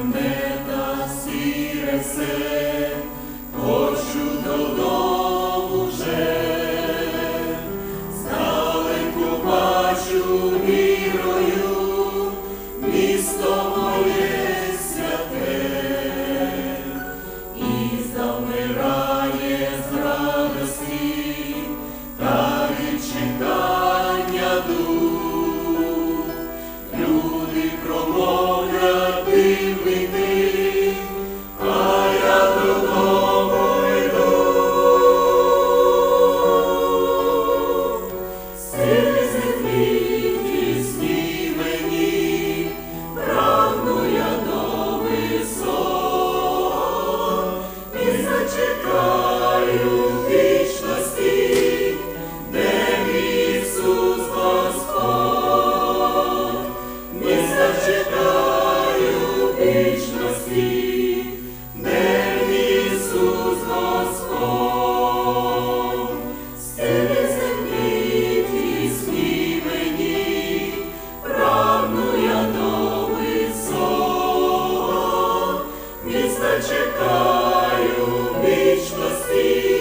планета сіре все, хочу додому вже, здалеку бачу вірою місто моє святе, і завмирає з радості та від чекання дух. Люди промовлять дивний дим, а я додому йду. Сльози твої тісні мені, прагну я до висот, і зачекаю вічності, де Ісус Господь. Не зачекаю вічності, де Ісус Господь. Стіни землі тісні мені, прагну я до висот, міста чекаю вічності,